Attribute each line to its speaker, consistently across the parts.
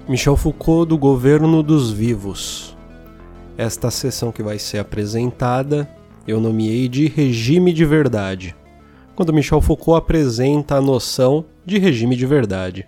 Speaker 1: Michel Foucault, do Governo dos Vivos. Esta seção que vai ser apresentada eu nomeei de regime de verdade, quando Michel Foucault apresenta a noção de regime de verdade.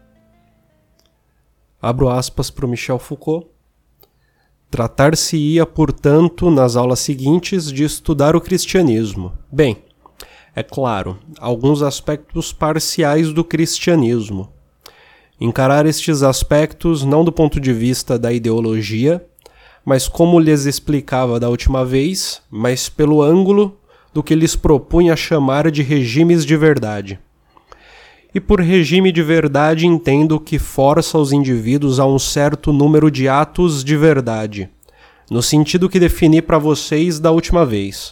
Speaker 1: Abro aspas para o Michel Foucault. Tratar-se-ia, portanto, nas aulas seguintes, de estudar o cristianismo. Bem, é claro, alguns aspectos parciais do cristianismo. Encarar estes aspectos não do ponto de vista da ideologia, mas como lhes explicava da última vez, mas pelo ângulo do que lhes propunha chamar de regimes de verdade. E por regime de verdade entendo que força os indivíduos a um certo número de atos de verdade, no sentido que defini para vocês da última vez.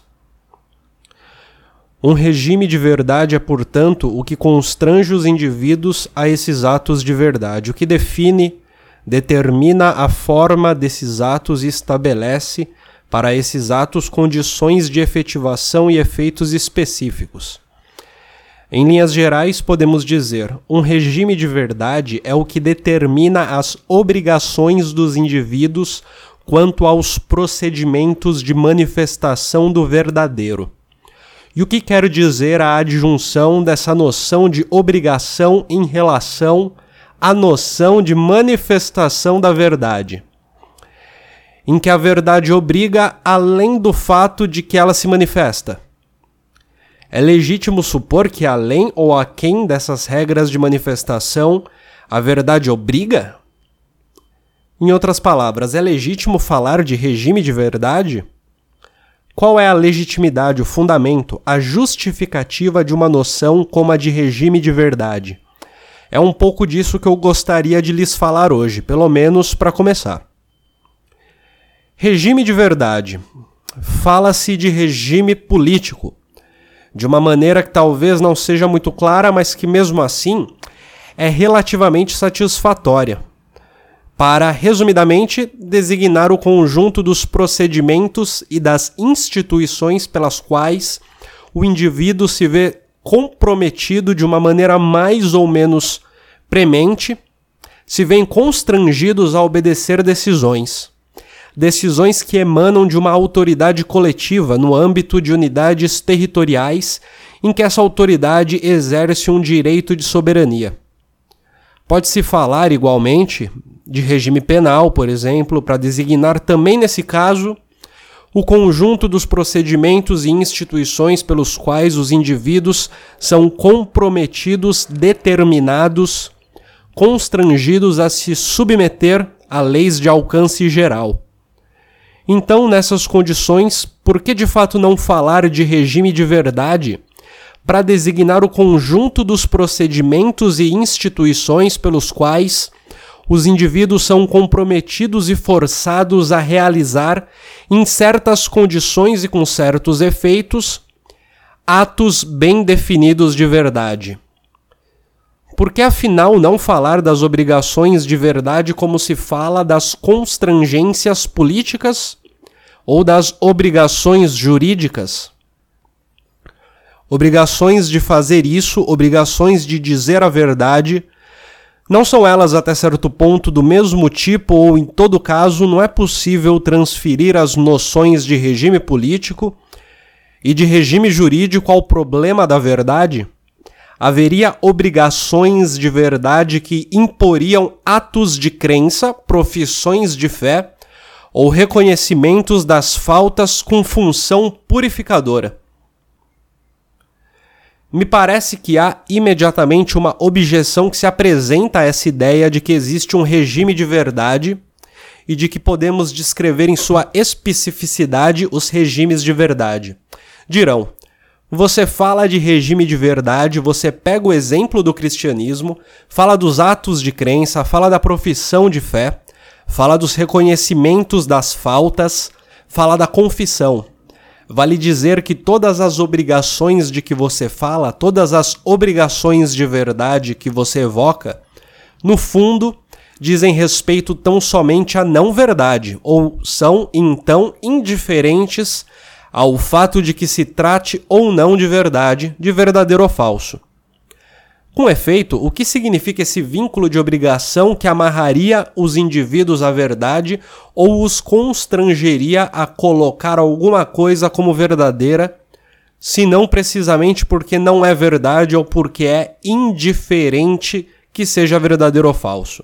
Speaker 1: Um regime de verdade é, portanto, o que constrange os indivíduos a esses atos de verdade, o que determina a forma desses atos e estabelece para esses atos condições de efetivação e efeitos específicos. Em linhas gerais, podemos dizer, um regime de verdade é o que determina as obrigações dos indivíduos quanto aos procedimentos de manifestação do verdadeiro. E o que quero dizer a adjunção dessa noção de obrigação em relação à noção de manifestação da verdade? Em que a verdade obriga além do fato de que ela se manifesta. É legítimo supor que além ou aquém dessas regras de manifestação, a verdade obriga? Em outras palavras, é legítimo falar de regime de verdade? Qual é a legitimidade, o fundamento, a justificativa de uma noção como a de regime de verdade? É um pouco disso que eu gostaria de lhes falar hoje, pelo menos para começar. Regime de verdade. Fala-se de regime político, de uma maneira que talvez não seja muito clara, mas que mesmo assim é relativamente satisfatória, para, resumidamente, designar o conjunto dos procedimentos e das instituições pelas quais o indivíduo se vê comprometido de uma maneira mais ou menos premente, se vêem constrangidos a obedecer decisões que emanam de uma autoridade coletiva no âmbito de unidades territoriais em que essa autoridade exerce um direito de soberania. Pode-se falar, igualmente, de regime penal, por exemplo, para designar também nesse caso o conjunto dos procedimentos e instituições pelos quais os indivíduos são comprometidos, determinados, constrangidos a se submeter a leis de alcance geral. Então, nessas condições, por que de fato não falar de regime de verdade para designar o conjunto dos procedimentos e instituições pelos quais os indivíduos são comprometidos e forçados a realizar, em certas condições e com certos efeitos, atos bem definidos de verdade? Por que, afinal, não falar das obrigações de verdade como se fala das constrangências políticas ou das obrigações jurídicas? Obrigações de fazer isso, obrigações de dizer a verdade, não são elas até certo ponto do mesmo tipo ou, em todo caso, não é possível transferir as noções de regime político e de regime jurídico ao problema da verdade? Haveria obrigações de verdade que imporiam atos de crença, profissões de fé ou reconhecimentos das faltas com função purificadora. Me parece que há imediatamente uma objeção que se apresenta a essa ideia de que existe um regime de verdade e de que podemos descrever em sua especificidade os regimes de verdade. Dirão, você fala de regime de verdade, você pega o exemplo do cristianismo, fala dos atos de crença, fala da profissão de fé, fala dos reconhecimentos das faltas, fala da confissão. Vale dizer que todas as obrigações de que você fala, todas as obrigações de verdade que você evoca, no fundo, dizem respeito tão somente à não-verdade, ou são, então, indiferentes ao fato de que se trate ou não de verdade, de verdadeiro ou falso. Com efeito, o que significa esse vínculo de obrigação que amarraria os indivíduos à verdade ou os constrangeria a colocar alguma coisa como verdadeira, se não precisamente porque não é verdade ou porque é indiferente que seja verdadeiro ou falso?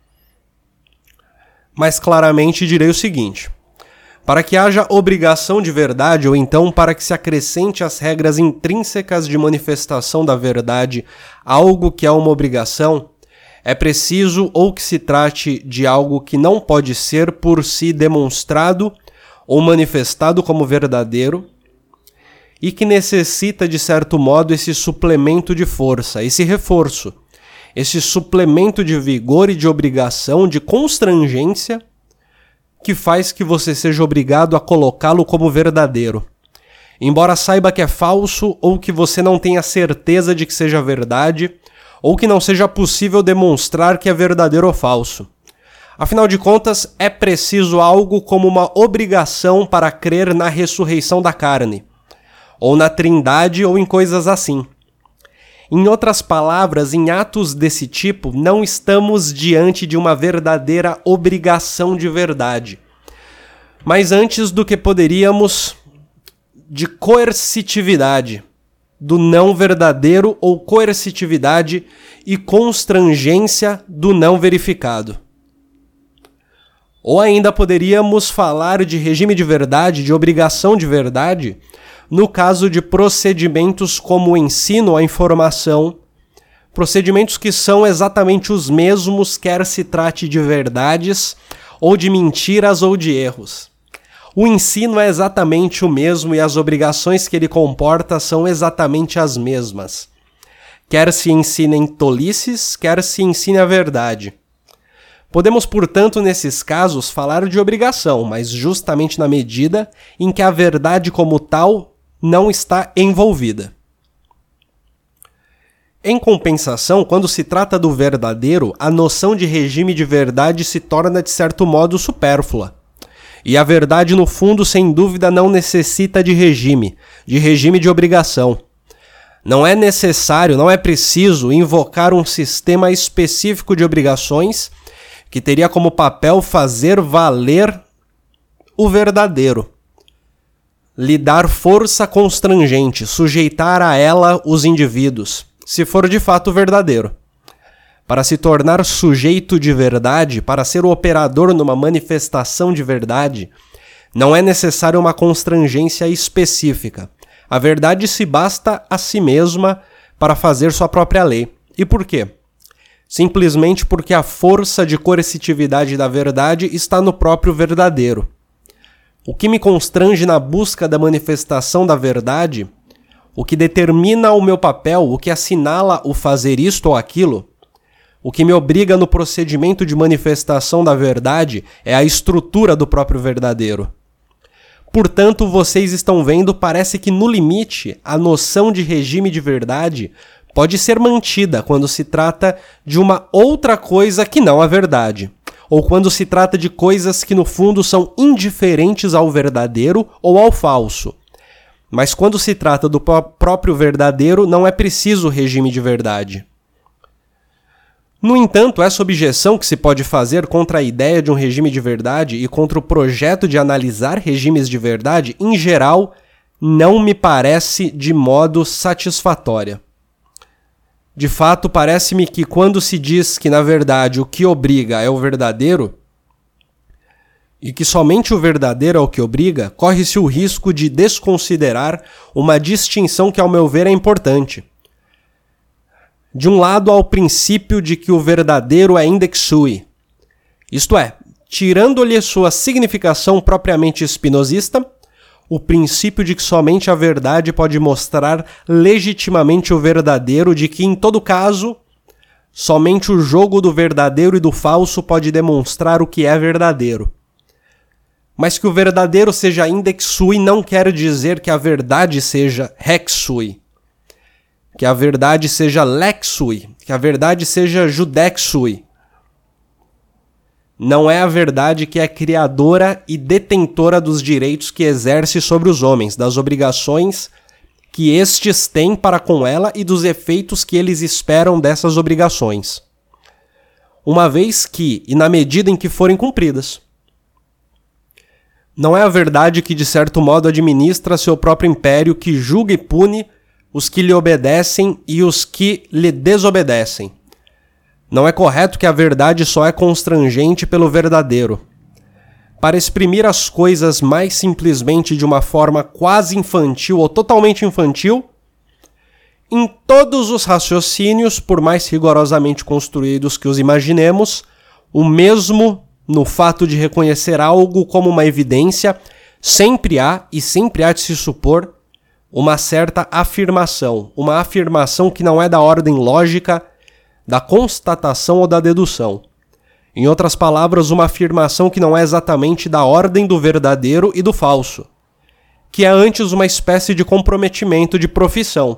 Speaker 1: Mas claramente direi o seguinte: para que haja obrigação de verdade, ou então para que se acrescente às regras intrínsecas de manifestação da verdade algo que é uma obrigação, é preciso ou que se trate de algo que não pode ser por si demonstrado ou manifestado como verdadeiro, e que necessita, de certo modo, esse suplemento de força, esse reforço, esse suplemento de vigor e de obrigação, de constrangência, que faz que você seja obrigado a colocá-lo como verdadeiro. Embora saiba que é falso, ou que você não tenha certeza de que seja verdade, ou que não seja possível demonstrar que é verdadeiro ou falso. Afinal de contas, é preciso algo como uma obrigação para crer na ressurreição da carne, ou na trindade, ou em coisas assim. Em outras palavras, em atos desse tipo, não estamos diante de uma verdadeira obrigação de verdade, mas antes do que poderíamos, de coercitividade, do não verdadeiro ou coercitividade e constrangência do não verificado. Ou ainda poderíamos falar de regime de verdade, de obrigação de verdade, no caso de procedimentos como o ensino ou a informação, procedimentos que são exatamente os mesmos, quer se trate de verdades, ou de mentiras ou de erros. O ensino é exatamente o mesmo e as obrigações que ele comporta são exatamente as mesmas. Quer se ensinem tolices, quer se ensine a verdade. Podemos, portanto, nesses casos, falar de obrigação, mas justamente na medida em que a verdade como tal não está envolvida. Em compensação, quando se trata do verdadeiro, a noção de regime de verdade se torna, de certo modo, supérflua. E a verdade, no fundo, sem dúvida, não necessita de regime de obrigação. Não é necessário, não é preciso invocar um sistema específico de obrigações que teria como papel fazer valer o verdadeiro, lhe dar força constrangente, sujeitar a ela os indivíduos, se for de fato verdadeiro. Para se tornar sujeito de verdade, para ser o operador numa manifestação de verdade, não é necessário uma constrangência específica. A verdade se basta a si mesma para fazer sua própria lei. E por quê? Simplesmente porque a força de coercitividade da verdade está no próprio verdadeiro. O que me constrange na busca da manifestação da verdade, o que determina o meu papel, o que assinala o fazer isto ou aquilo, o que me obriga no procedimento de manifestação da verdade é a estrutura do próprio verdadeiro. Portanto, vocês estão vendo, parece que no limite, a noção de regime de verdade pode ser mantida quando se trata de uma outra coisa que não a verdade, ou quando se trata de coisas que no fundo são indiferentes ao verdadeiro ou ao falso. Mas quando se trata do próprio verdadeiro, não é preciso regime de verdade. No entanto, essa objeção que se pode fazer contra a ideia de um regime de verdade e contra o projeto de analisar regimes de verdade, em geral, não me parece de modo satisfatória. De fato, parece-me que quando se diz que, na verdade, o que obriga é o verdadeiro, e que somente o verdadeiro é o que obriga, corre-se o risco de desconsiderar uma distinção que, ao meu ver, é importante. De um lado, há o princípio de que o verdadeiro é index sui, isto é, tirando-lhe sua significação propriamente espinosista, o princípio de que somente a verdade pode mostrar legitimamente o verdadeiro, de que, em todo caso, somente o jogo do verdadeiro e do falso pode demonstrar o que é verdadeiro. Mas que o verdadeiro seja index sui não quer dizer que a verdade seja rex sui, que a verdade seja lex sui, que a verdade seja judex sui. Não é a verdade que é criadora e detentora dos direitos que exerce sobre os homens, das obrigações que estes têm para com ela e dos efeitos que eles esperam dessas obrigações, uma vez que, e na medida em que forem cumpridas. Não é a verdade que, de certo modo, administra seu próprio império, que julga e pune os que lhe obedecem e os que lhe desobedecem. Não é correto que a verdade só é constrangente pelo verdadeiro. Para exprimir as coisas mais simplesmente de uma forma quase infantil ou totalmente infantil, em todos os raciocínios, por mais rigorosamente construídos que os imaginemos, o mesmo no fato de reconhecer algo como uma evidência, sempre há e sempre há de se supor uma certa afirmação, uma afirmação que não é da ordem lógica, da constatação ou da dedução. Em outras palavras, uma afirmação que não é exatamente da ordem do verdadeiro e do falso, que é antes uma espécie de comprometimento de profissão.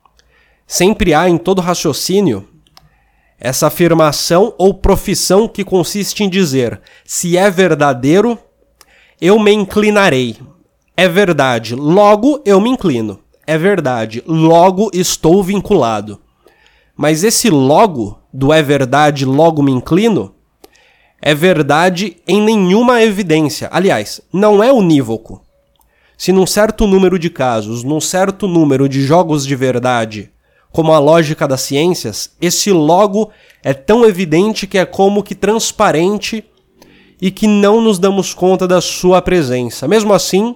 Speaker 1: Sempre há em todo raciocínio essa afirmação ou profissão que consiste em dizer: se é verdadeiro, eu me inclinarei. É verdade, logo eu me inclino. É verdade, logo estou vinculado. Mas esse logo do é verdade, logo me inclino, é verdade em nenhuma evidência. Aliás, não é unívoco. Se num certo número de casos, num certo número de jogos de verdade, como a lógica das ciências, esse logo é tão evidente que é como que transparente e que não nos damos conta da sua presença. Mesmo assim,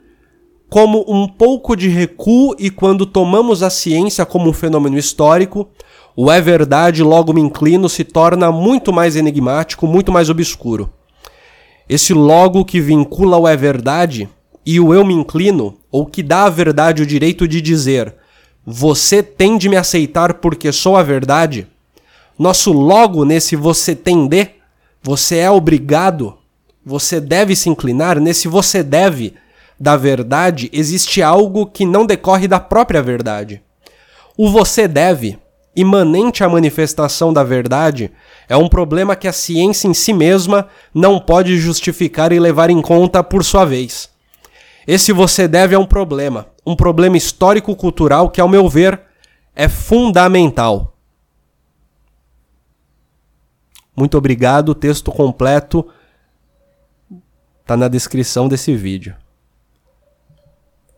Speaker 1: como um pouco de recuo, e quando tomamos a ciência como um fenômeno histórico, o é verdade, logo me inclino se torna muito mais enigmático, muito mais obscuro. Esse logo que vincula o é verdade e o eu me inclino, ou que dá à verdade o direito de dizer: você tem de me aceitar porque sou a verdade. Nosso logo nesse você tem de, você é obrigado, você deve se inclinar, nesse você deve da verdade, existe algo que não decorre da própria verdade. O você deve, imanente à manifestação da verdade, é um problema que a ciência em si mesma não pode justificar e levar em conta por sua vez. Esse você deve é um problema histórico-cultural que, ao meu ver, é fundamental. Muito obrigado, o texto completo está na descrição desse vídeo.